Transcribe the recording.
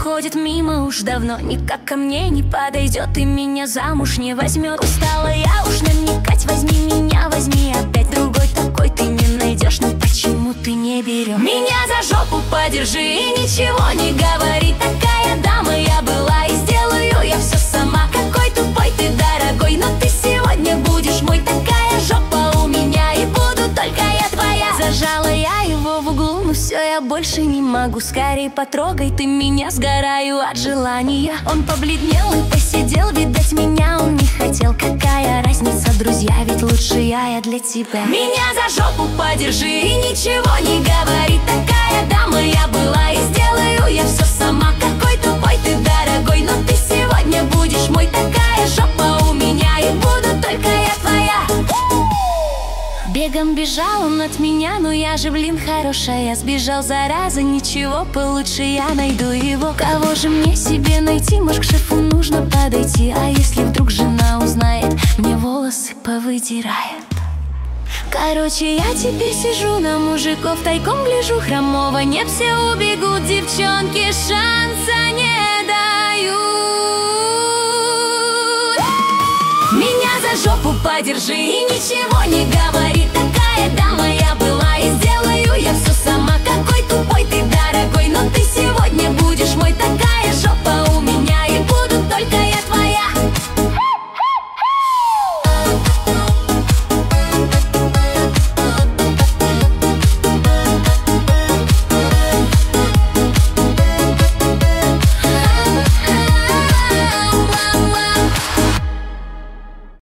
проходит мимо уж давно, никак ко мне не подойдет и меня замуж не возьмет. Устала я уж намекать, возьми меня, возьми опять. Другой такой ты не найдешь, но почему ты не берешь? Меня за жопу подержи и ничего не говори. Такая дама я была и сделаю я все сама. Какой тупой ты, дорогой, но ты сегодня будешь мой. Такая жопа у меня и буду только я твоя. Зажала я его в углу, но все, я больше не могу. Скорей потрогай ты меня, сгораю от желания. Он побледнел и посидел, видать, меня он не хотел. Какая разница, друзья, ведь лучше я для тебя. Меня за жопу подержи и ничего не говори. Такая дама я была и сделаю я все сама. Какой тупой ты, дорогой, но ты сегодня будешь мой. Такая жопа у меня и буду только я твоя. Бегом бежал он от меня, но я же, блин, хорошая. Сбежал, зараза, ничего, получше я найду его. Кого же мне себе найти? Может, к шефу нужно подойти. А если вдруг жена узнает, мне волосы повыдирает. Короче, я теперь сижу на мужиков, тайком гляжу, хромого нет, все убегут, девчонки шанса не дают. Меня за жопу подержи и ничего не говори.